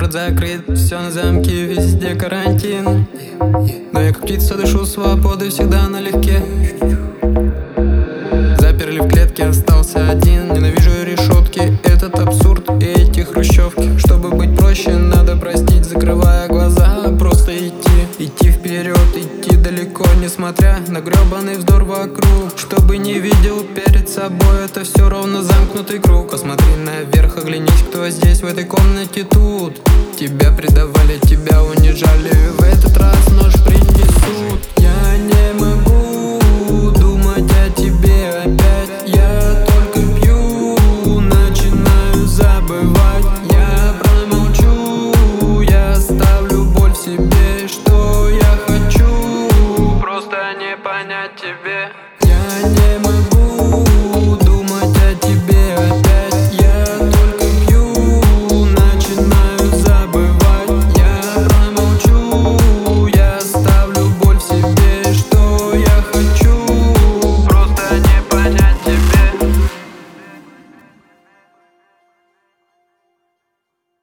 Город закрыт, все на замке, везде карантин. Но я как птица дышу свободой, всегда налегке. Заперли в клетке, остался один. Ненавижу решетки, этот абсурд и эти хрущевки. Чтобы быть проще, надо простить, закрывая глаза. Просто идти вперед, идти далеко, несмотря на гребаный вздор вокруг. Чтобы не видел перед собой, это все ровно замкнутый круг. Посмотри наверх, оглянись, кто здесь, в этой комнате, тут. Тебя предавали, тебя унижали, в этот раз нож принесут. Я не могу